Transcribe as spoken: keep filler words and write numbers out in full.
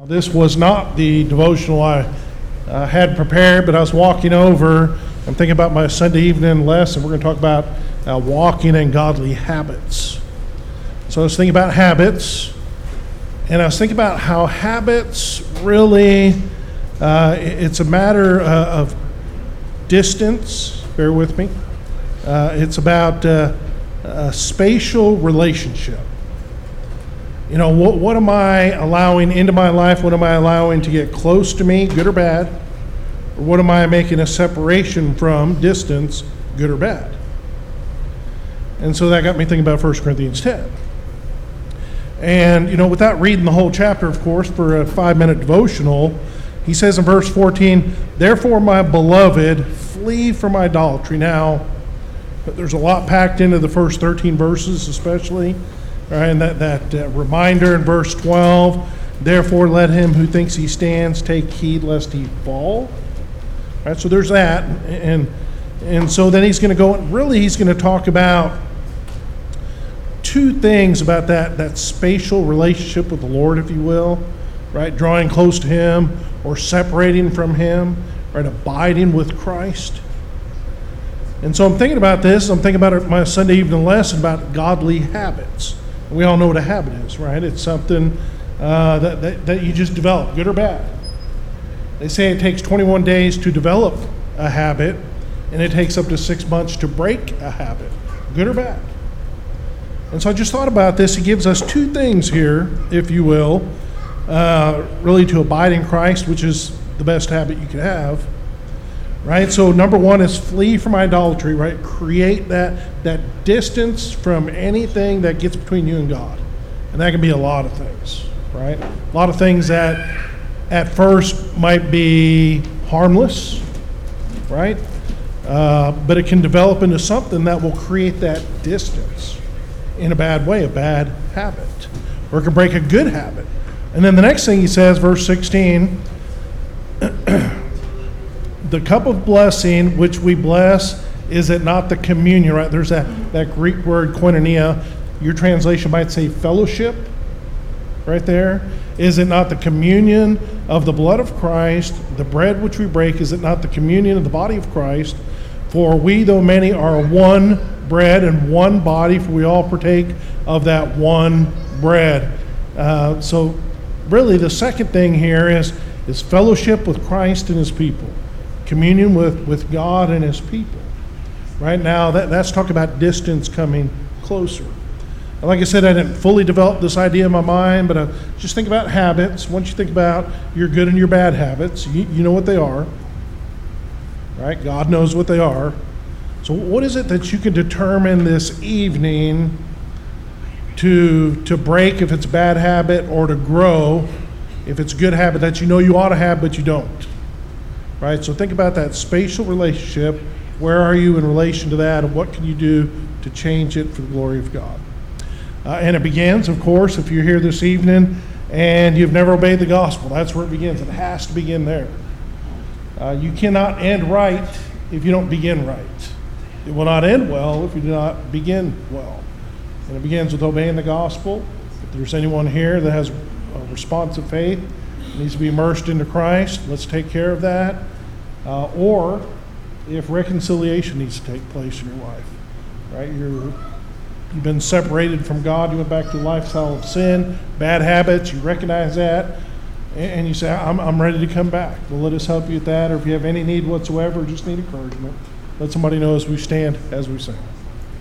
This was not the devotional I uh, had prepared, but I was walking over. I'm thinking about my Sunday evening lesson. We're going to talk about uh, walking in godly habits. So I was thinking about habits, and I was thinking about how habits really, uh, it's a matter uh, of distance. Bear with me. Uh, it's about uh, a spatial relationship. You know, what, what am I allowing into my life? What am I allowing to get close to me, good or bad? Or what am I making a separation from, distance, good or bad? And so that got me thinking about First Corinthians ten. And, you know, without reading the whole chapter, of course, for a five-minute devotional, he says in verse fourteen, "Therefore, my beloved, flee from idolatry." Now, there's a lot packed into the first thirteen verses, especially. Right, and that, that uh, reminder in verse twelve, "Therefore let him who thinks he stands take heed lest he fall." Right, so there's that. And and so then he's going to go, really he's going to talk about two things about that, that spatial relationship with the Lord, if you will. Right, drawing close to him or separating from him, right, abiding with Christ. And so I'm thinking about this, I'm thinking about my Sunday evening lesson about godly habits. We all know what a habit is, right? It's something uh, that, that, that you just develop, good or bad. They say it takes twenty-one days to develop a habit, and it takes up to six months to break a habit, good or bad. And so I just thought about this. He gives us two things here, if you will, uh, really to abide in Christ, which is the best habit you could have. Right, so number one is flee from idolatry, right? Create that, that distance from anything that gets between you and God. And that can be a lot of things, right? A lot of things that at first might be harmless, right? Uh, but it can develop into something that will create that distance in a bad way, a bad habit. Or it can break a good habit. And then the next thing he says, verse sixteen, "The cup of blessing which we bless, is it not the communion?" Right? There's that, that Greek word koinonia. Your translation might say fellowship right there. "Is it not the communion of the blood of Christ? The bread which we break, is it not the communion of the body of Christ? For we, though many, are one bread and one body, for we all partake of that one bread." Uh, so really the second thing here is, is fellowship with Christ and his people. Communion with, with God and his people. Right now, that, that's talking about distance coming closer. And like I said, I didn't fully develop this idea in my mind, but uh, just think about habits. Once you think about your good and your bad habits, you, you know what they are. Right? God knows what they are. So what is it that you can determine this evening to, to break if it's a bad habit, or to grow if it's a good habit that you know you ought to have but you don't? Right, so think about that spatial relationship. Where are you in relation to that, and what can you do to change it for the glory of God? Uh, and it begins, of course, if you're here this evening and you've never obeyed the gospel, that's where it begins. It has to begin there. Uh, you cannot end right if you don't begin right. It will not end well if you do not begin well. And it begins with obeying the gospel. If there's anyone here that has a responsive faith, needs to be immersed into Christ, let's take care of that. Uh, or if reconciliation needs to take place in your life, right? You're, you've been separated from God, you went back to a lifestyle of sin, bad habits, you recognize that, and, and you say, I'm, I'm ready to come back. Well, let us help you with that, or if you have any need whatsoever, just need encouragement, let somebody know as we stand, as we sing.